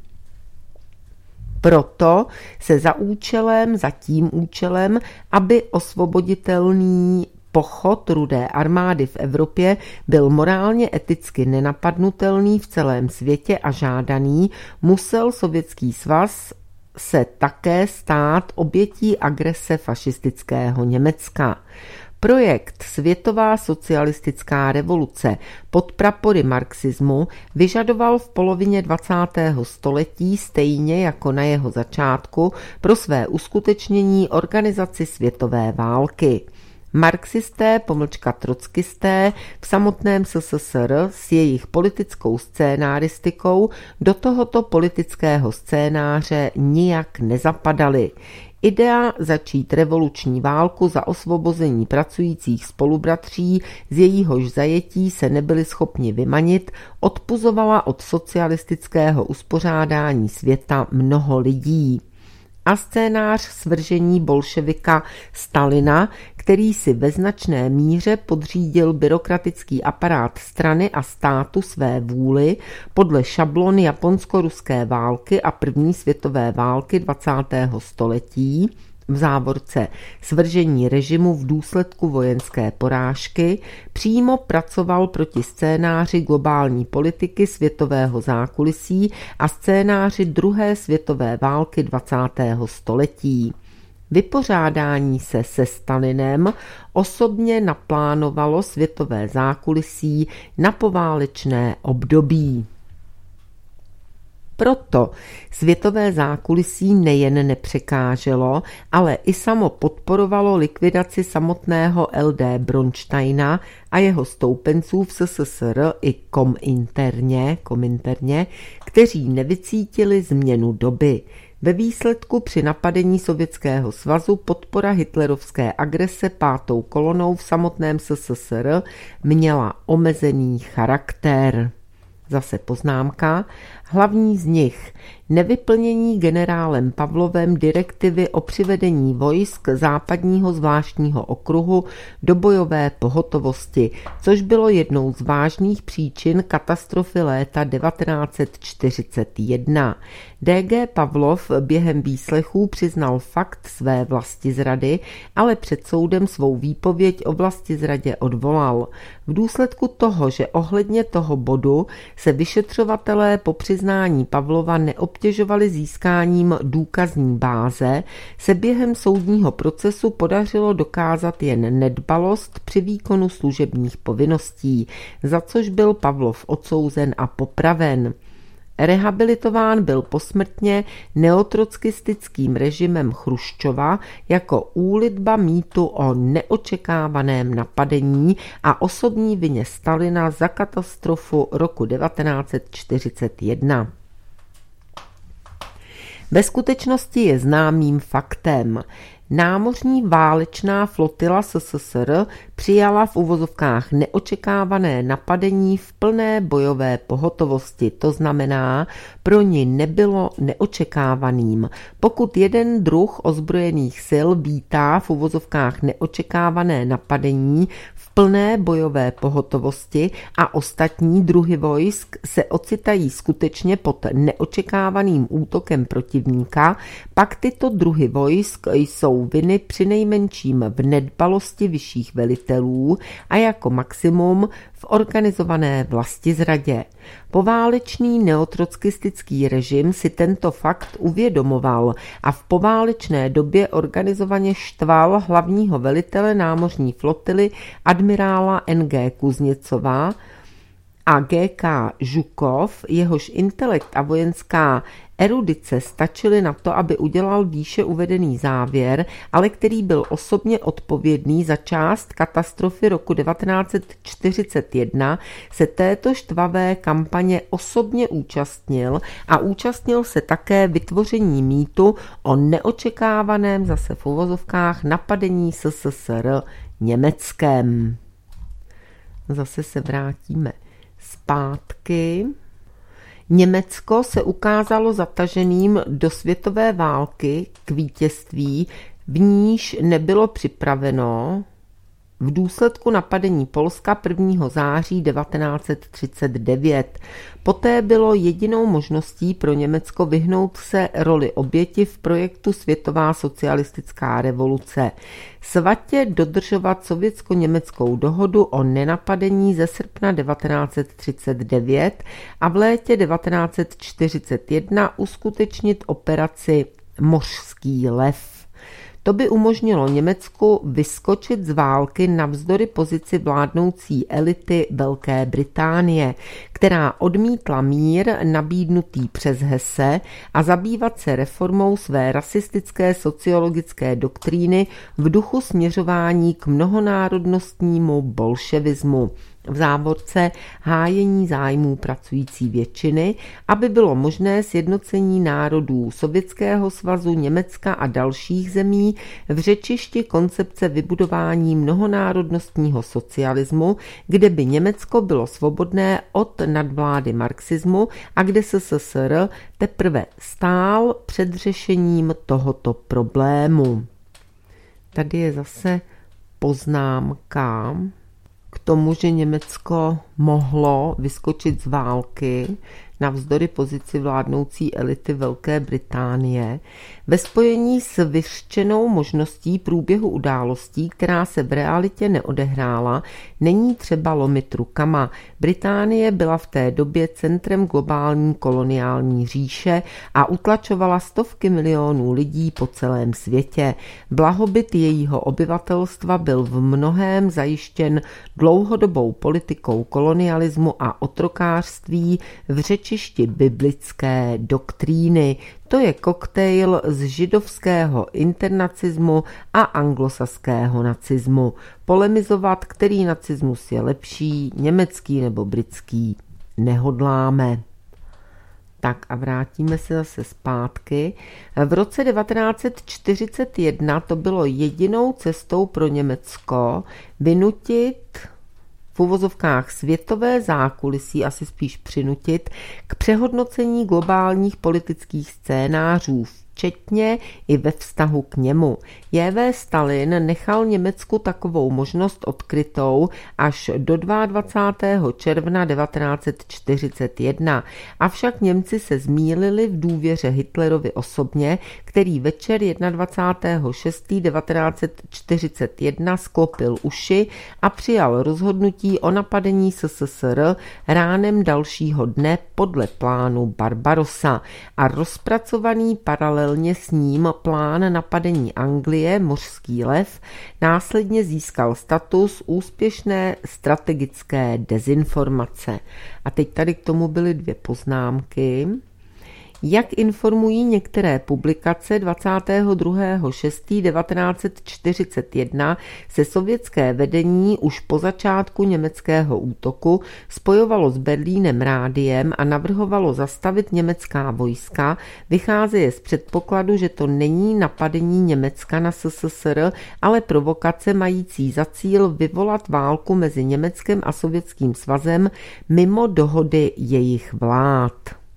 Proto se za účelem, za tím účelem, aby osvoboditelný pochod Rudé armády v Evropě byl morálně eticky nenapadnutelný v celém světě a žádaný, musel Sovětský svaz se také stát obětí agrese fašistického Německa. Projekt Světová socialistická revoluce pod prapory marxismu vyžadoval v polovině dvacátého století stejně jako na jeho začátku pro své uskutečnění organizaci světové války. Marxisté, pomlčka trockisté, v samotném S S S R s jejich politickou scénáristikou do tohoto politického scénáře nijak nezapadali. Idea začít revoluční válku za osvobození pracujících spolubratří, z jejíhož zajetí se nebyli schopni vymanit, odpuzovala od socialistického uspořádání světa mnoho lidí. A scénář svržení bolševika Stalina, který si ve značné míře podřídil byrokratický aparát strany a státu své vůli podle šablon japonsko-ruské války a první světové války dvacátého století, v závorce svržení režimu v důsledku vojenské porážky, přímo pracoval proti scénáři globální politiky světového zákulisí a scénáři druhé světové války dvacátého století. Vypořádání se se Stalinem osobně naplánovalo světové zákulisí na poválečné období. Proto světové zákulisí nejen nepřekáželo, ale i samo podporovalo likvidaci samotného el dé Bronštajna a jeho stoupenců v es es er i kominterně, kominterně, kteří nevycítili změnu doby. Ve výsledku při napadení Sovětského svazu podpora hitlerovské agrese pátou kolonou v samotném es es er měla omezený charakter. Zase poznámka, hlavní z nich nevyplnění generálem Pavlovem direktivy o přivedení vojsk západního zvláštního okruhu do bojové pohotovosti, což bylo jednou z vážných příčin katastrofy léta devatenáct set čtyřicet jedna. dé gé Pavlov během výslechů přiznal fakt své vlastizrady, ale před soudem svou výpověď o vlastizradě odvolal. V důsledku toho, že ohledně toho bodu se vyšetřovatelé po přiznání Pavlova neobtěžovali získáním důkazní báze, se během soudního procesu podařilo dokázat jen nedbalost při výkonu služebních povinností, za což byl Pavlov odsouzen a popraven. Rehabilitován byl posmrtně neotrockistickým režimem Chruščova jako úlitba mýtu o neočekávaném napadení a osobní vině Stalina za katastrofu roku devatenáct set čtyřicet jedna. Ve skutečnosti je známým faktem. Námořní válečná flotila es es er přijala v uvozovkách neočekávané napadení v plné bojové pohotovosti, to znamená, pro ní nebylo neočekávaným. Pokud jeden druh ozbrojených sil vítá v uvozovkách neočekávané napadení v plné bojové pohotovosti a ostatní druhy vojsk se ocitají skutečně pod neočekávaným útokem protivníka, pak tyto druhy vojsk jsou viny přinejmenším v nedbalosti vyšších velitelů a jako maximum v organizované vlastizradě. Poválečný neotrockistický režim si tento fakt uvědomoval a v poválečné době organizovaně štval hlavního velitele námořní flotily admirála en gé Kuzněcova a gé ká Žukov, jehož intelekt a vojenská erudice stačily na to, aby udělal výše uvedený závěr, ale který byl osobně odpovědný za část katastrofy roku devatenáct set čtyřicet jedna, se této štvavé kampaně osobně účastnil a účastnil se také vytvoření mýtu o neočekávaném zase v uvozovkách napadení es es er Německem. Zase se vrátíme zpátky. Německo se ukázalo zataženým do světové války k vítězství, v níž nebylo připraveno v důsledku napadení Polska prvního září devatenáct set třicet devět. Poté bylo jedinou možností pro Německo vyhnout se roli oběti v projektu Světová socialistická revoluce. Svatě dodržovat sovětsko-německou dohodu o nenapadení ze srpna devatenáct set třicet devět a v létě devatenáct set čtyřicet jedna uskutečnit operaci Mořský lev. To by umožnilo Německu vyskočit z války navzdory pozici vládnoucí elity Velké Británie, která odmítla mír nabídnutý přes Hesse a zabývat se reformou své rasistické sociologické doktríny v duchu směřování k mnohonárodnostnímu bolševismu, v závorce hájení zájmů pracující většiny, aby bylo možné sjednocení národů Sovětského svazu, Německa a dalších zemí v řečišti koncepce vybudování mnohonárodnostního socialismu, kde by Německo bylo svobodné od nadvlády marxismu a kde S S S R teprve stál před řešením tohoto problému. Tady je zase poznámka k tomu, že Německo mohlo vyskočit z války navzdory pozici vládnoucí elity Velké Británie ve spojení s vyřčenou možností průběhu událostí, která se v realitě neodehrála, není třeba lomit rukama. Británie byla v té době centrem globální koloniální říše a utlačovala stovky milionů lidí po celém světě. Blahobyt jejího obyvatelstva byl v mnohém zajištěn dlouhodobou politikou kolonialismu a otrokářství v řečišti biblické doktríny. To je koktejl z židovského internacismu a anglosaského nacismu. Polemizovat, který nacismus je lepší, německý nebo britský, nehodláme. Tak a vrátíme se zase zpátky. V roce devatenáct set čtyřicet jedna to bylo jedinou cestou pro Německo vynutit v uvozovkách světové zákulisí, asi spíš přinutit, k přehodnocení globálních politických scénářů, včetně i ve vztahu k němu. J V Stalin nechal Německu takovou možnost odkrytou až do dvacátého druhého června devatenáct set čtyřicet jedna. Avšak Němci se zmýlili v důvěře Hitlerovi osobně, který večer dvacátého šestého šestého devatenáct set čtyřicet jedna sklopil uši a přijal rozhodnutí o napadení S S S R ránem dalšího dne podle plánu Barbarossa a rozpracovaný paralelně s ním plán napadení Anglie, Mořský lev, následně získal status úspěšné strategické dezinformace. A teď tady k tomu byly dvě poznámky. Jak informují některé publikace, dvacátého druhého šestého devatenáct set čtyřicet jedna se sovětské vedení už po začátku německého útoku spojovalo s Berlínem rádiem a navrhovalo zastavit německá vojska, vycházeje z předpokladu, že to není napadení Německa na S S S R, ale provokace mající za cíl vyvolat válku mezi Německem a Sovětským svazem mimo dohody jejich vlád.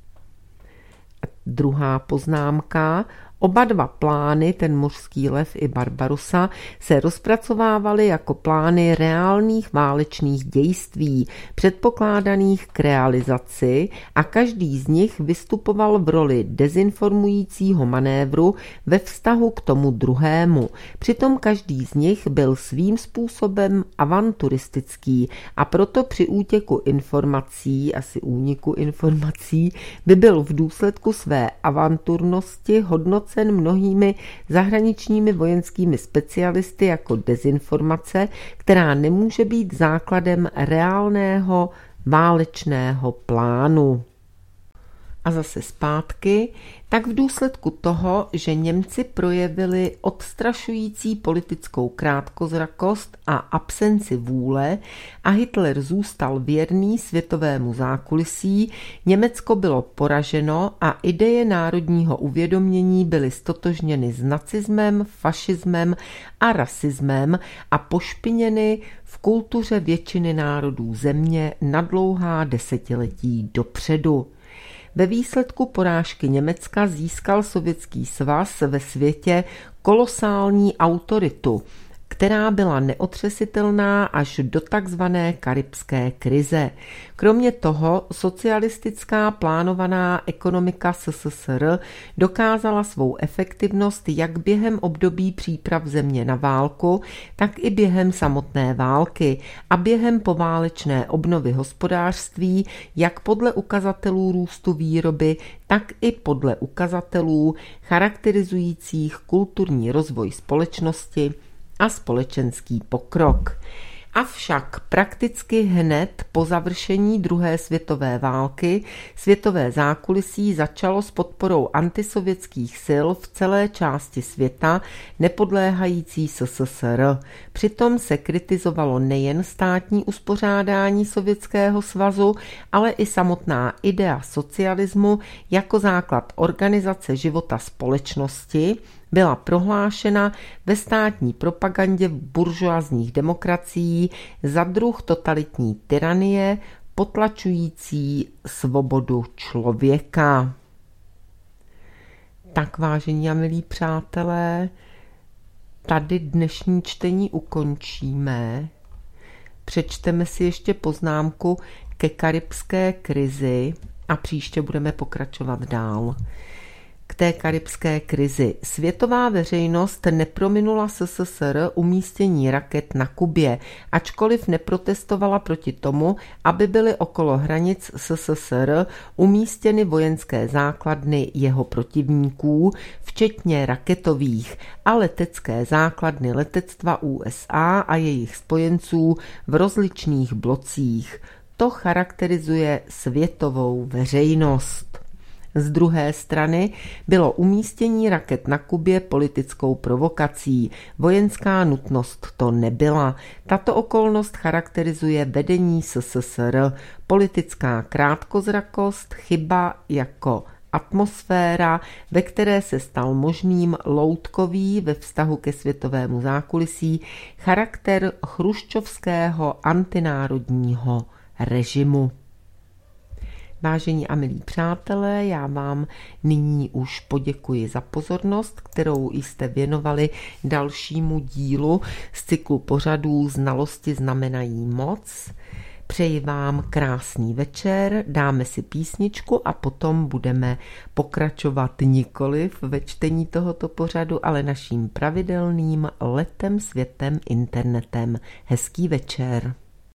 Druhá poznámka. Oba dva plány, ten Mořský lev i Barbarossa, se rozpracovávaly jako plány reálných válečných dějství, předpokládaných k realizaci a každý z nich vystupoval v roli dezinformujícího manévru ve vztahu k tomu druhému. Přitom každý z nich byl svým způsobem avanturistický a proto při útěku informací, asi úniku informací, by byl v důsledku své avanturnosti hodnocen mnohými zahraničními vojenskými specialisty jako dezinformace, která nemůže být základem reálného válečného plánu. A zase zpátky, tak v důsledku toho, že Němci projevili odstrašující politickou krátkozrakost a absenci vůle a Hitler zůstal věrný světovému zákulisí, Německo bylo poraženo a ideje národního uvědomění byly stotožněny s nacismem, fašismem a rasismem a pošpiněny v kultuře většiny národů země na dlouhá desetiletí dopředu. Ve výsledku porážky Německa získal Sovětský svaz ve světě kolosální autoritu, která byla neotřesitelná až do takzvané karibské krize. Kromě toho socialistická plánovaná ekonomika S S S R dokázala svou efektivnost jak během období příprav země na válku, tak i během samotné války a během poválečné obnovy hospodářství, jak podle ukazatelů růstu výroby, tak i podle ukazatelů charakterizujících kulturní rozvoj společnosti a společenský pokrok. Avšak prakticky hned po završení druhé světové války světové zákulisí začalo s podporou antisovětských sil v celé části světa nepodléhající S S S R. Přitom se kritizovalo nejen státní uspořádání Sovětského svazu, ale i samotná idea socialismu jako základ organizace života společnosti byla prohlášena ve státní propagandě buržoazních demokracií za druh totalitní tyranie potlačující svobodu člověka. Tak, vážení a milí přátelé, tady dnešní čtení ukončíme. Přečteme si ještě poznámku ke karibské krizi a příště budeme pokračovat dál. K té karibské krizi. Světová veřejnost neprominula S S S R umístění raket na Kubě, ačkoliv neprotestovala proti tomu, aby byly okolo hranic S S S R umístěny vojenské základny jeho protivníků, včetně raketových, a letecké základny letectva U S A a jejich spojenců v rozličných blocích. To charakterizuje světovou veřejnost. Z druhé strany bylo umístění raket na Kubě politickou provokací. Vojenská nutnost to nebyla. Tato okolnost charakterizuje vedení S S S R. Politická krátkozrakost, chyba jako atmosféra, ve které se stal možným loutkový ve vztahu ke světovému zákulisí charakter chruščovského antinárodního režimu. Vážení a milí přátelé, já vám nyní už poděkuji za pozornost, kterou jste věnovali dalšímu dílu z cyklu pořadů Znalosti znamenají moc. Přeji vám krásný večer, dáme si písničku a potom budeme pokračovat nikoliv ve čtení tohoto pořadu, ale naším pravidelným letem, světem, internetem. Hezký večer.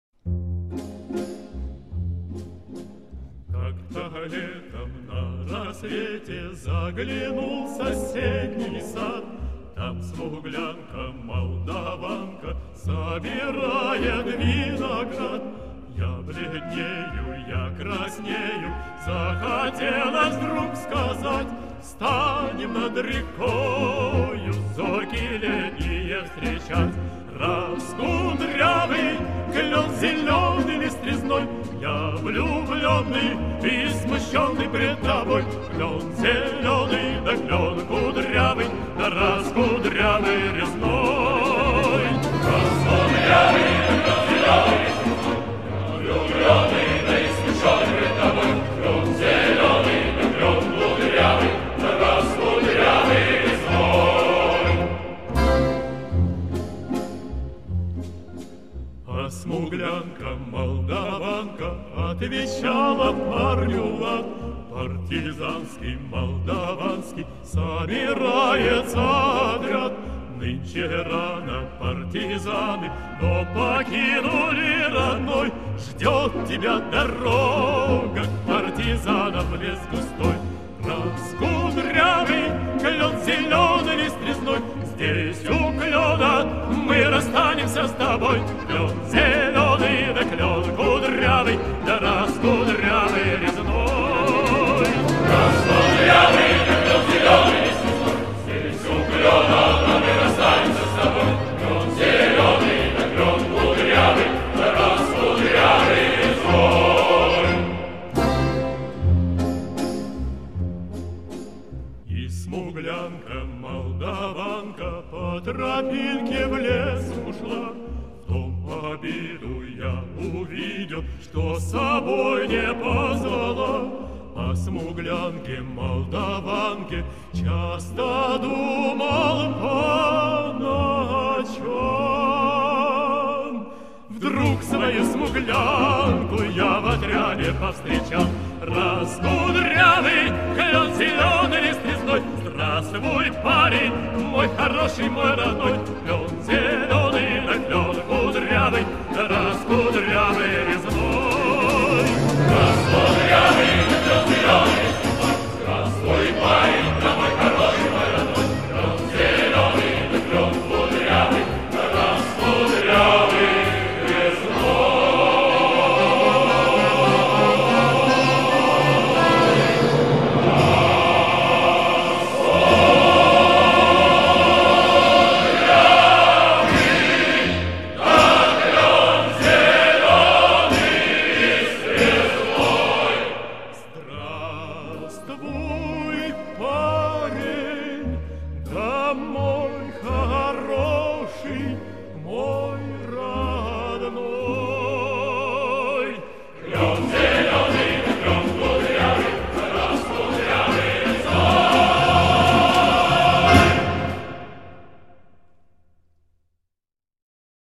Как-то летом на рассвете заглянул в соседний сад. Там смуглянка, молдаванка собирает виноград. Я бледнею, я краснею, захотелось вдруг сказать: встанем над рекою, зорьки летние встречать. Раскудрявый клен зеленый листвизной, я влюбленный и смущенный пред тобой. Клен зеленый, да клен кудрявый, да раскудрявый резной. Раскудрявый, да клен зеленый, я влюбленный, да и смущенный пред тобой. Клен зеленый, да клен кудрявый, да раскудрявый резной. А смуглянка, молдаванка отвечала парню лад. Партизанский, молдаванский собирается отряд. Нынче рано партизаны, но покинули родной. Ждет тебя дорога к партизанам в лес густой. Раскудрявый клен зеленый листвизной, здесь у клена мы расстанемся с тобой. Клен зеленый, да клен кудрявый, да раскудрявый резной. Раскудрявый, да клен зеленый листвизной, здесь у клена мы расстанемся с тобой. Клен зеленый, да клен кудрявый, да раскудрявый резной. Смуглянка, молдаванка по тропинке в лес ушла. В том обиду я увидел, что с собой не позвала. О смуглянке, молдаванке часто думал по ночам. Вдруг свою смуглянку я в отряде повстречал. Раскудрявый клен зеленый листвизной, здравствуй, парень, мой хороший, мой родной.